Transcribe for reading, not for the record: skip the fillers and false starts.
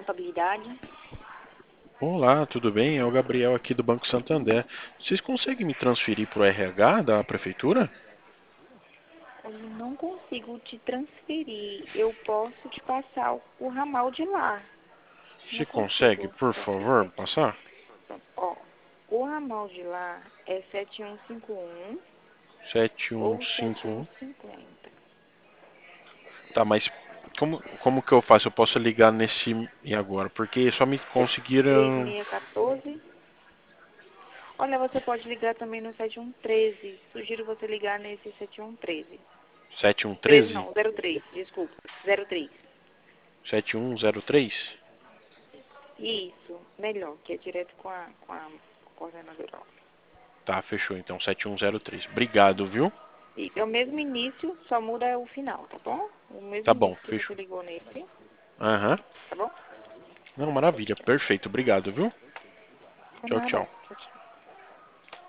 Contabilidade. Olá, tudo bem? É o Gabriel aqui do Banco Santander. Vocês conseguem me transferir para o RH da prefeitura? Eu não consigo te transferir. Eu posso te passar o ramal de lá. Se Não consegue, consigo por favor, transferir. passar? Pronto. Ó, o ramal de lá é 7151 ou 7151. 7150. Tá, mas como que eu faço? Eu posso ligar nesse e agora? Porque só me conseguiram 3614. Olha, você pode ligar também no 7113. Sugiro você ligar nesse 7113. 13 7113? não, 03, desculpa. 03. 7103? Isso, melhor, que é direto com a coordenadora. Tá, fechou então, 7103. Obrigado, viu? Isso, é o mesmo início, só muda o final, tá bom? O mesmo Tá bom, início que você fechou. ligou nesse, Aham. tá bom? Não, maravilha, perfeito. Obrigado, viu? Por Tchau, nada. tchau.